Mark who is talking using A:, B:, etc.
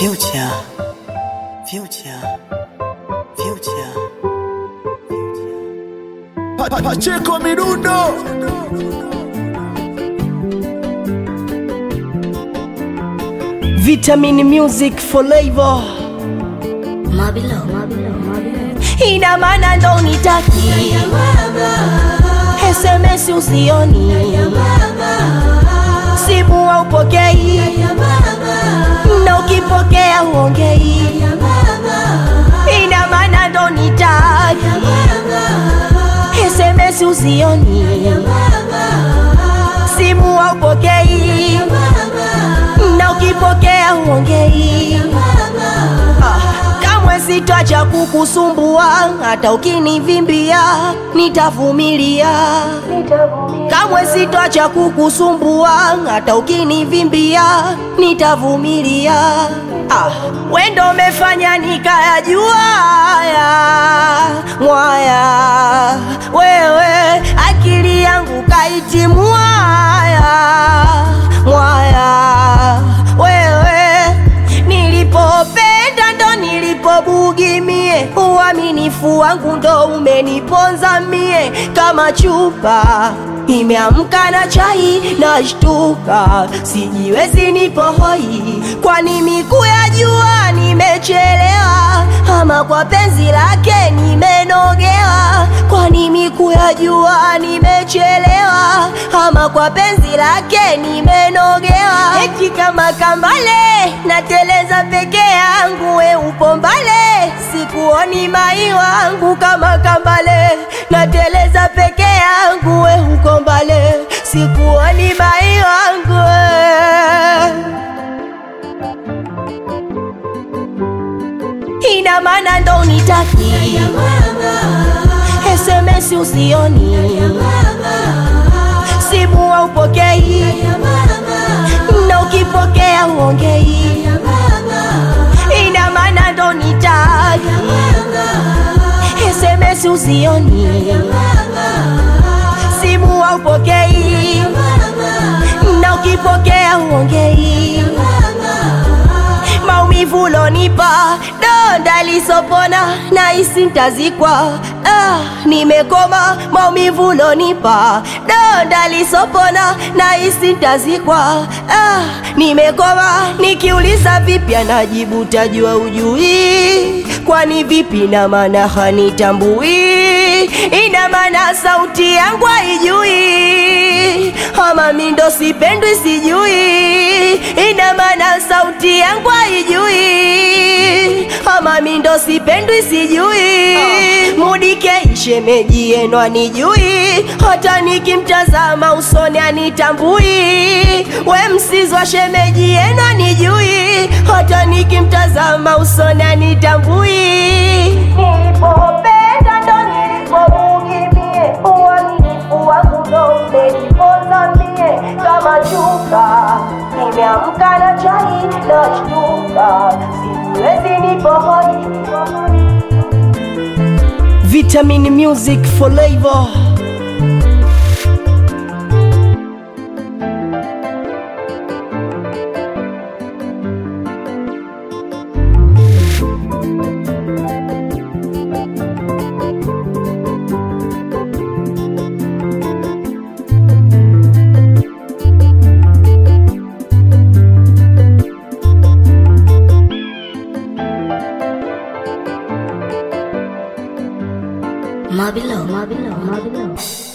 A: Future, future, future.
B: Pacheco Mirundo.
C: Vitamin music for labor.
D: Mabilo.
C: Ina maana ndo nitaki SMS usioni, simu haupokei, na ukipokea huongei. Ina maana ndo nitaki SMS usioni, simu haupokei, na ukipokea huongei. Kamwe sitacha kukusumbua, hata ukinivimbia nitavumilia. Kamwe sitacha kukusumbua, hata ukinivimbia nitavumilia. Wendo umefanya nikayajua haya mwaya, wewe akili yangu kaitimua haya mwaya, wewe nilipopenda ndo nilipobugimie, uaminifu wangu ndo umeniponza mie. Kama chupa imeamka na chai na shtuka, sijiwezi nipo hoi, kwani mikuyajua nimechelewa, ama kwa penzi lake nimenogewa. Kwani mikuyajua nimechelewa, ama kwa penzi lake nimenogewa. Eti kama kambale nateleza peke yangu, we upo mbale, sikuoni mai wangu. Kama kambale nateleza peke yangu, we uko mbale, sikuoni mai wangu. Ina maana ndo unitaki SMS usioni, simu haupokei, na ukipokea huongei. Ina maana ndo unitaki SMS usioni, simu haupokei, na ukipokea huongei. Maumivu lonipa, donda lisopona, nahisi nitazikwa. Nimekoma. Maumivu lonipa, donda lisopona, nahisi nitazikwa. Nimekoma. Nikiuliza vipi anajibu tajua ujui, kwani vipi na maana hanitambui. Ina maana sauti yangu haijui, ama mi ndo sipendwi sijui. Ina maana sauti yangu haijui, ama mi ndo sipendwi sijui. Mudike shemeji yenu anijui, hata nikimtazama usoni anitambui. We msizwa shemeji yenu anijui, hata nikimtazama usoni anitambui. Nilipopenda ndo nilipobugimie, uaminifu wangu ndo umeniponza mie. Kama chuka nimeamka na chai na shtuka, sijiwezi nipo hoi. Vitamin music for labor.
D: Mabilo.